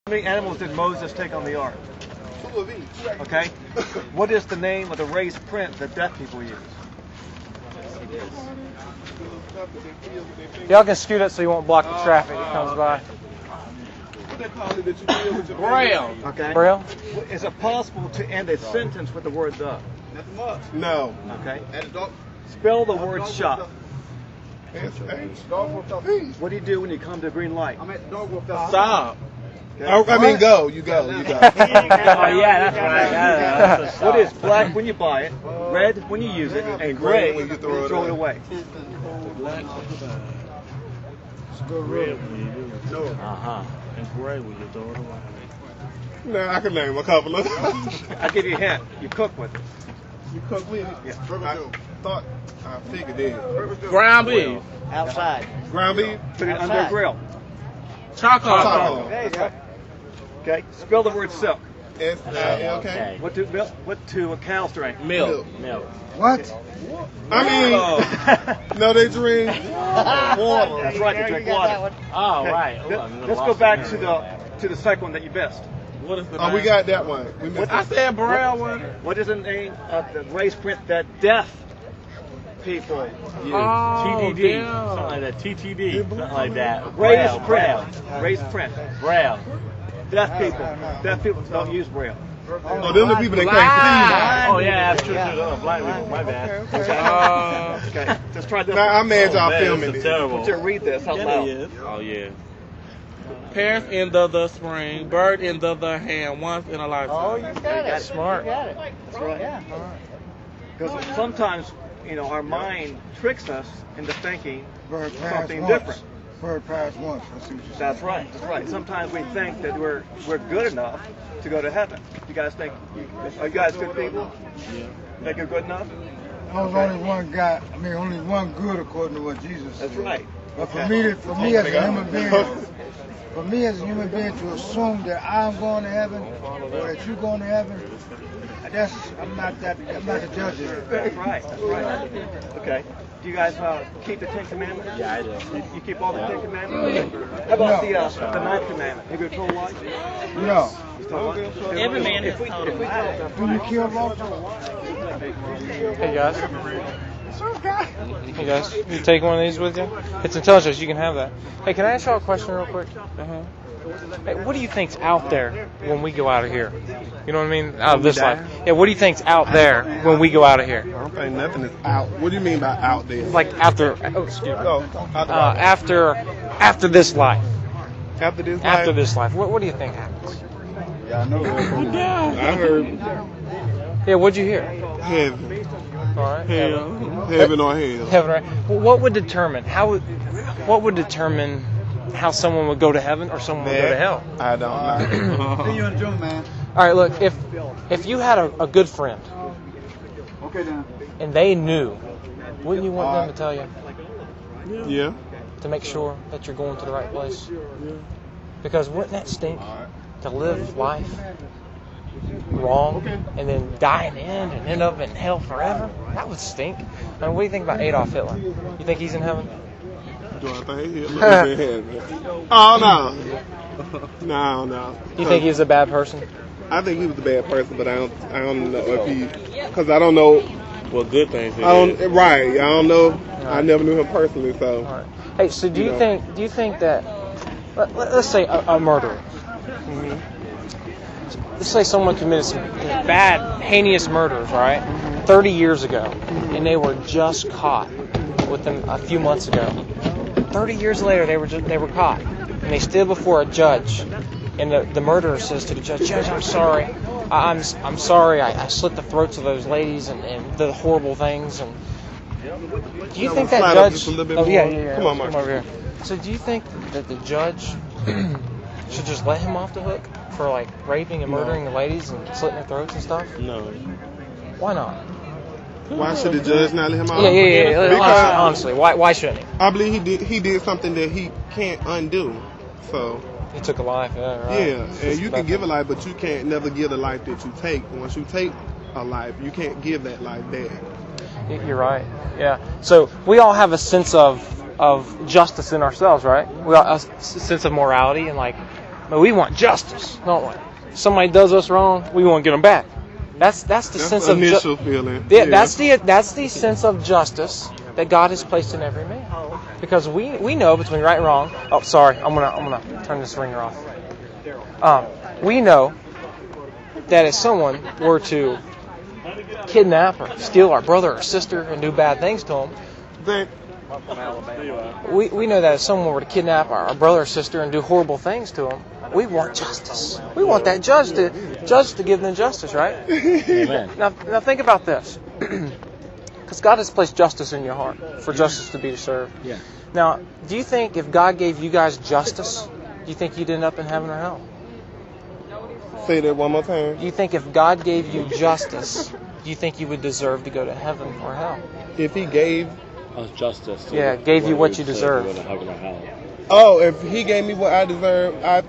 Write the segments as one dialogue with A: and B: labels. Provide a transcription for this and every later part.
A: How many animals did Moses take on the ark?
B: 2 of each.
A: Okay. What is the name of the raised print that deaf people use?
C: Y'all can scoot it so you won't block the traffic that comes by.
B: What they call it that you deal with your
D: Braille.
A: Okay.
C: Braille?
A: Is it possible to end a sentence with the word the?
B: No.
A: Okay.
B: At the dog.
A: Spell the word shop.
B: S-H.
A: What do you do when you come to a green light?
B: I'm at the dog whoop.
D: Stop.
B: I mean, go. You go. You go.
D: Oh yeah, that's right. That's
A: What is black when you buy it, red when you use it, and gray when you throw it away?
D: And gray when you throw it away.
B: No, I can name a couple of them.
A: I'll give you a hint. You cook with it.
B: You cook with it? Yeah. I figured it.
D: Ground beef.
E: Outside.
B: Ground beef?
A: Put it under a grill.
D: Chocolate.
A: That's right. Okay. Spell the word silk.
B: S-I-L-K.
A: What do cows drink?
D: Milk.
E: What?
B: I mean, no, they drink water.
A: That's right. They drink water.
D: Oh,
A: Okay.
D: right.
A: Let's go back to the second one that you missed.
D: What is the
B: Oh, we got that one. We missed
D: I said Braille one.
A: What is the name of the raised print that deaf people use?
D: TDD. Something like that. TTD. Something like that.
A: Raised print. Raised print.
D: Braille.
A: Deaf people. Deaf people don't use Braille.
B: Oh, them the people that can't
D: Oh yeah, that's true. Blind people. My bad.
A: Okay. Just try
B: see.
A: this.
B: Now, I'm mad y'all
D: Man,
B: filming
D: this is
B: it.
A: I want you to read this out loud.
D: Oh yeah. Parents in the spring, bird in the hand, once in a lifetime.
E: Oh, you got it.
C: Smart.
E: You got it.
A: That's right.
E: Yeah.
A: Because sometimes, our mind tricks us into thinking
F: Bird passed
A: something
F: once.
A: different.
F: Bird passed once. I see what you're saying.
A: That's right. That's right. Sometimes we think that we're good enough to go to heaven. You guys think? Are you guys good people?
D: Yeah.
A: Think you're good enough?
F: There's only one guy. I mean, only one good according to what Jesus said.
A: That's right.
F: But for me as a human being, to assume that I'm going to heaven or that you're going to heaven, I'm not the judge of it.
A: That's right. That's right. Okay. Do you guys keep the Ten Commandments?
D: Yeah, I do.
A: You keep all the Ten Commandments? How about the Ninth Commandment? Have you told lies?
F: No.
D: Every man
A: If we
F: Do you kill lawful?
C: Hey guys. Hey guys, you take one of these with you? It's intelligence, you can have that. Hey, can I ask y'all a question real quick? Hey, what do you think's out there when we go out of here? You know what I mean? Out of this life. Yeah, what do you think's out there when we go out of here?
B: I don't think nothing is out. What do you mean by out there?
C: Like after, excuse me. After this life.
B: After this life?
C: After this life. What do you think happens?
F: Yeah, I know.
B: I heard
C: Yeah, what'd you hear?
B: heaven.
C: All right.
B: Heaven or hell.
C: Heaven, right? Well, what would determine how someone would go to heaven or someone would go to hell?
B: I don't know.
F: See you in June, man.
C: All right, look, if you had a good friend
F: Okay, then.
C: and they knew, wouldn't you want them to tell you
B: Yeah.
C: to make sure that you're going to the right place? Because wouldn't that stink to live life wrong and then die in the end and end up in hell forever? That would stink. I mean, what do you think about Adolf Hitler? You think he's in heaven?
B: Do I think he's in heaven? Oh, no. No.
C: You think he was a bad person?
B: I think he was a bad person, but I don't know if he, because I don't know
D: What good things he did.
B: right. I don't know. I never knew him personally, so.
C: All right. Hey, so do you think that let's say a murderer. Let's say someone committed some bad, heinous murders, right? 30 years ago, and they were just caught with them a few months ago. 30 years later, they were caught, and they stood before a judge, and the murderer says to the judge, "Judge, I'm sorry. I'm sorry. I slit the throats of those ladies and the horrible things." And do you think that
B: Slide up
C: judge?
B: just a little bit
C: Oh
B: more.
C: yeah.
B: Come on, Mark.
C: Come over here. So do you think that the judge should just let him off the hook for like raping and murdering the ladies and slitting their throats and stuff?
D: No.
C: Why not?
B: Why should the judge not let him out?
C: Yeah.
B: Because
C: Honestly, why shouldn't he?
B: I believe he did something that he can't undo. So
C: He took a life, yeah, right.
B: yeah, and you can give a life, but you can't never give the life that you take. Once you take a life, you can't give that life back.
C: You're right. Yeah. So we all have a sense of justice in ourselves, right? We all have a sense of morality and like But we want justice, don't we? Somebody does us wrong, we want to get them back. That's the sense
B: the
C: of
B: initial feeling.
C: Yeah, that's the sense of justice that God has placed in every man. Because we know between right and wrong. Oh, sorry, I'm gonna turn this ringer off. We know that if someone were to kidnap or steal our brother or sister and do bad things to them, we know that if someone were to kidnap our brother or sister and do horrible things to them, we want justice. We want that judge to give them justice, right?
E: Amen.
C: Now think about this. Because God has placed justice in your heart for justice to be served.
E: Yeah.
C: Now, do you think if God gave you guys justice, do you think you'd end up in heaven or hell?
B: Say that one more time.
C: Do you think if God gave you justice, do you think you would deserve to go to heaven or hell?
B: If he gave,
E: Us justice. So
C: Yeah, gave you what you
E: we
C: deserve.
E: go to heaven or hell.
B: if he gave me what I deserve, I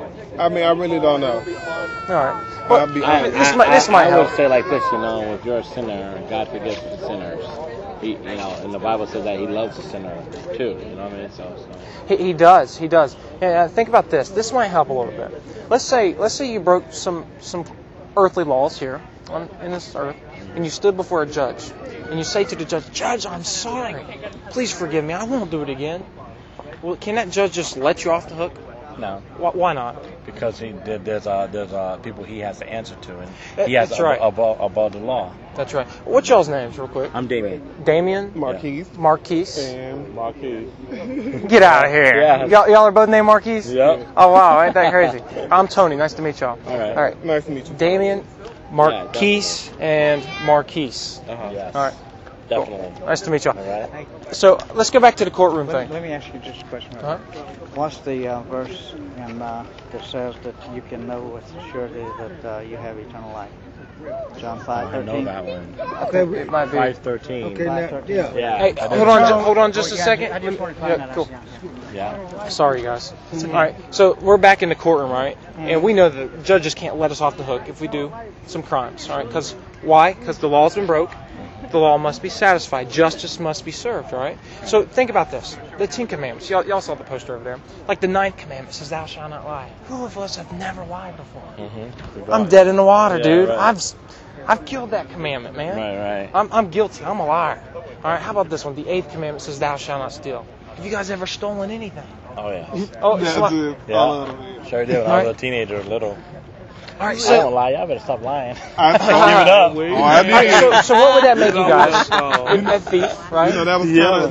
B: really don't know.
C: All right. Well,
B: I'll be
C: I mean,
B: honest.
C: this might
E: I
C: help.
E: would say like this, if you're a sinner, God forgives the sinners. He, and the Bible says that He loves the sinner too. You know what I mean? So.
C: He does. And think about this. This might help a little bit. Let's say you broke some earthly laws here in this earth, and you stood before a judge, and you say to the judge, "Judge, I'm sorry. Please forgive me. I won't do it again." Well, can that judge just let you off the hook?
G: No,
C: Why not?
G: because there's people he has to answer to, and he has
C: That's right.
G: above the law.
C: That's right. What's y'all's names, real quick?
G: I'm Damien.
C: Damien,
B: Marquise
C: Marquise.
B: and
E: Marquis.
C: Get out of here.
E: Yeah.
C: Y'all are both named Marquise?
E: Yep.
C: Oh, wow. Ain't that crazy? I'm Tony. Nice to meet y'all.
E: All right.
C: All right.
B: nice to meet you.
C: Damien, Marquise, and Marquise.
E: Yes.
C: All right.
E: Definitely.
C: Nice to meet y'all.
E: All right.
C: So let's go back to the courtroom thing.
H: Let me ask you just a question.
C: Uh-huh.
H: What's the verse that says that you can know with surety that you have eternal life? John 5:13.
G: I know that one.
F: Okay,
C: It might be.
G: 5:13.
F: okay, now,
H: 5:13.
F: yeah.
E: Yeah.
C: Hey,
E: I
C: hold on just a second.
H: I just wanted to find
C: Yeah,
H: that
C: cool.
H: out.
E: Yeah.
C: Sorry, guys. All right, so we're back in the courtroom, right? And we know that judges can't let us off the hook if we do some crimes, all right? Because why? Because the law's been broke. The law must be satisfied. Justice must be served, all right? So think about this. The 10 Commandments. Y'all saw the poster over there. Like the 9th commandment says, "Thou shalt not lie." Who of us have never lied before?
E: Mm-hmm.
C: I'm dead in the water,
E: Yeah,
C: dude.
E: right.
C: I've killed that commandment, man.
E: Right.
C: I'm guilty. I'm a liar. All right, how about this one? The 8th commandment says, "Thou shalt not steal." Have you guys ever stolen anything?
E: Oh yeah.
C: Oh,
B: That's
C: so,
B: it.
E: Yeah.
B: All of them.
G: Sure did. When I was a teenager, little.
C: all right,
E: I
C: so,
E: don't lie. Y'all better stop lying.
B: I
G: Give it up.
B: Oh, I
C: all right,
B: did.
C: so what would that make you guys? A thief, right?
B: That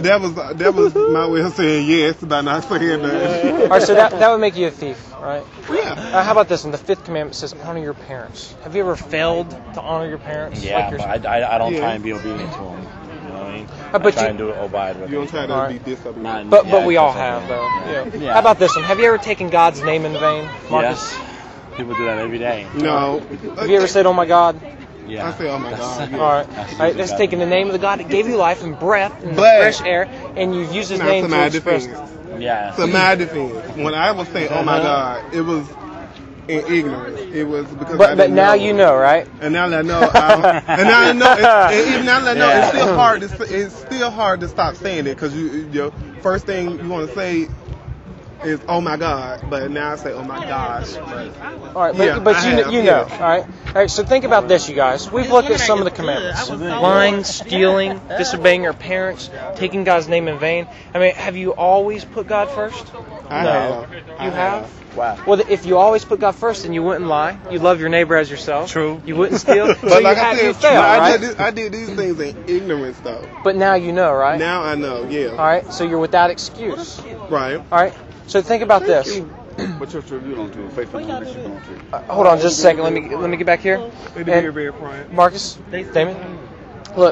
B: was my way of saying yes by not saying that.
C: All right, so that would make you a thief, right?
B: Yeah.
C: How about this one? The 5th commandment says, "Honor your parents." Have you ever failed to honor your parents?
G: Yeah,
C: Like your-
G: but I don't
B: Yeah.
G: try and be obedient to him. You know what I mean?
C: But
G: I try
C: you-
G: and do it abide with
B: You
G: him.
B: don't try to
C: All
B: be
C: right.
B: disobedient.
C: But
G: Yeah,
C: we all
G: it's
C: have,
G: okay.
C: though. Yeah.
G: Yeah.
C: How about this one? Have you ever taken God's name in vain, Marcus?
G: Yes. People do that every day.
B: No.
C: Have you ever said, "Oh my God"?
G: Yeah.
B: I say, oh my God.
C: All right.
G: That's
C: All right, that's
G: usually
C: taking the name of the God that gave you life and breath and
B: But-
C: fresh air, and you've used His
B: Now,
C: name
B: to
C: to
B: my
C: express.
B: defense.
G: Yeah.
B: To my defense, when I was saying, oh my God, it was in ignorance. It was because I
C: But
B: didn't
C: now
B: know.
C: you know, right?
B: And now that I know, and now I know, and even now that I know,
G: Yeah.
B: it's still hard. It's still hard to stop saying it because your first thing you want to say is "oh my God," but now I say "oh my gosh."
C: All right,
B: Yeah,
C: but
B: I
C: you
B: have,
C: you
B: yeah.
C: know, all right. So think about this, you guys. We've looked at some of the commandments: lying, stealing, disobeying your parents, taking God's name in vain. I mean, have you always put God first?
B: I
C: No.
B: have.
C: You have?
G: Wow.
C: Well, if you always put God first, then you wouldn't lie. You love your neighbor as yourself.
G: True.
C: You wouldn't steal.
B: But
C: so
B: like
C: you
B: I
C: you
B: said,
C: fail, right?
B: I did these things in ignorance though.
C: But now you know, right?
B: Now I know. Yeah.
C: All right. So you're without excuse.
B: Right.
C: All right. So think about this.
A: What's your tribute on to? Faithful on to.
C: Hold on, just a second. Let me get back here. And Marcus, Damon, look.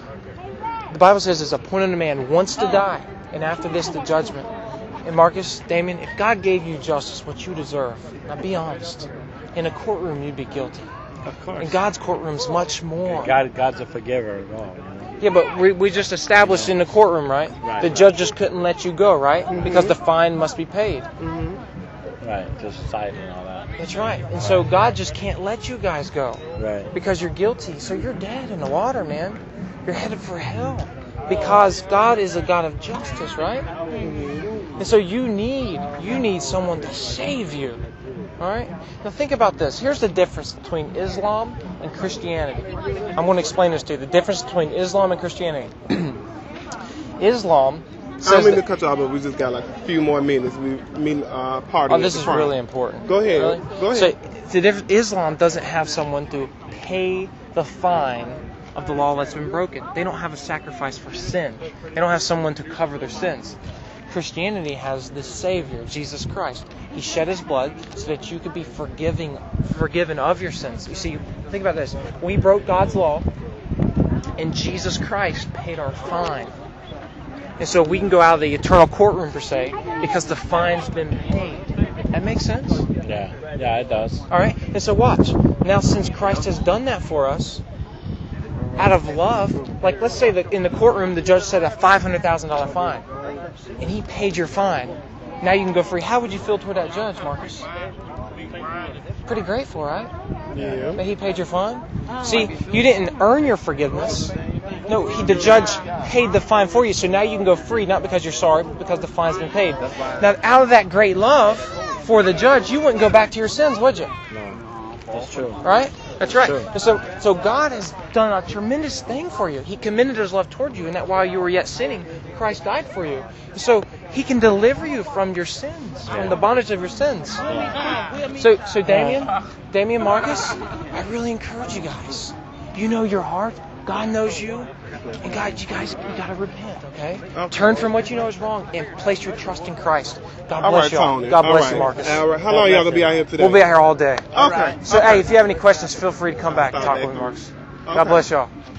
C: The Bible says it's appointed a man once to die, and after this the judgment. And Marcus, Damien, if God gave you justice, what you deserve, now be honest. In a courtroom, you'd be guilty.
G: Of course.
C: In God's courtroom's much more.
G: God's a forgiver of all. You know?
C: Yeah, but we just established in the courtroom, right?
G: Right.
C: The judge just couldn't let you go, right? Because the fine must be paid.
G: Right. To society and all that.
C: That's right. And so God just can't let you guys go
G: Right.
C: because you're guilty. So you're dead in the water, man. You're headed for hell because God is a God of justice, right? And so you need someone to save you. All right? Now think about this. Here's the difference between Islam and Christianity. I'm going to explain this to you. The difference between Islam and Christianity. Islam
B: I
C: says
B: don't mean to
C: that,
B: cut you off, but we just got like a few more minutes. Party.
C: oh, this is really important.
B: Go ahead.
C: Really?
B: Go ahead.
C: So Islam doesn't have someone to pay the fine of the law that's been broken. They don't have a sacrifice for sin. They don't have someone to cover their sins. Christianity has the Savior, Jesus Christ. He shed His blood so that you could be forgiven of your sins. You see, think about this. We broke God's law, and Jesus Christ paid our fine. And so we can go out of the eternal courtroom, per se, because the fine's been paid. That makes sense?
E: Yeah, it does.
C: All right? And so watch. Now, since Christ has done that for us, out of love, like let's say that in the courtroom the judge said a $500,000 fine, and he paid your fine. Now you can go free. How would you feel toward that judge, Marcus? Pretty grateful, right?
B: Yeah.
C: That he paid your fine? See, you didn't earn your forgiveness. No, the judge paid the fine for you, so now you can go free, not because you're sorry, but because the fine's been paid. Now, out of that great love for the judge, you wouldn't go back to your sins, would you?
E: No, that's true.
C: Right? That's right.
E: Sure.
C: And so God has done a tremendous thing for you. He commended His love toward you, and that while you were yet sinning, Christ died for you. So He can deliver you from your sins, from the bondage of your sins. So Damien, Marcus, I really encourage you guys. You know your heart. God knows you. And God, you got to repent, okay? Turn from what you know is wrong and place your trust in Christ. God bless you all.
B: Tony.
C: God bless
B: All
C: you,
B: right.
C: Marcus.
B: All right. How long y'all going to be out here today?
C: We'll be out here all day.
B: Okay.
C: So, hey, if you have any questions, feel free to come back and talk with me, Marcus. God bless y'all.